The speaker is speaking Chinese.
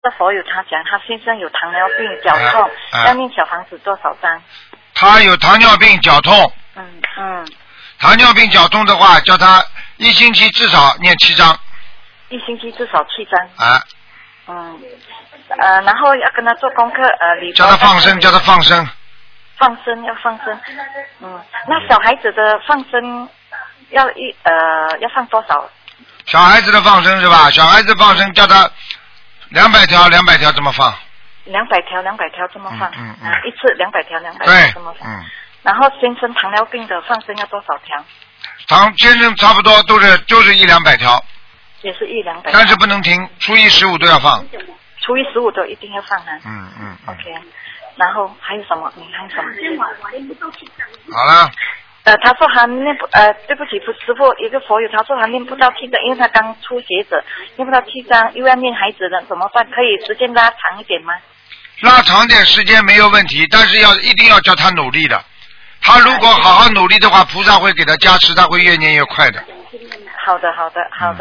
这佛友他讲他先生有糖尿病脚痛，要念小房子多少张？ 他有糖尿病脚痛。糖尿病脚痛的话，叫他1星期至少念7张。 1星期至少7张。 啊。 然后要跟他做功课， 叫他放生，叫他放生。 放生要放生。那小孩子的放生要放多少？ 小孩子的放生是吧？小孩子放生叫他200条这么放。 200条这么放。一次200条200条这么放。然后先生糖尿病的放生要多少条？ 先生差不多就是100-200条。 也是100-200条。 但是不能停，初一15都要放。 初一15都一定要放啊。OK。然后还有什么？你还有什么？ 好了。 他说他念不对不起师父，一个佛友他说他念不到7张，因为他刚出学者，念不到7张，又要念孩子的怎么办？可以时间拉长一点吗？ 拉长点时间没有问题，但是一定要叫他努力的。他如果好好努力的话，菩萨会给他加持，他会越念越快的。 好的。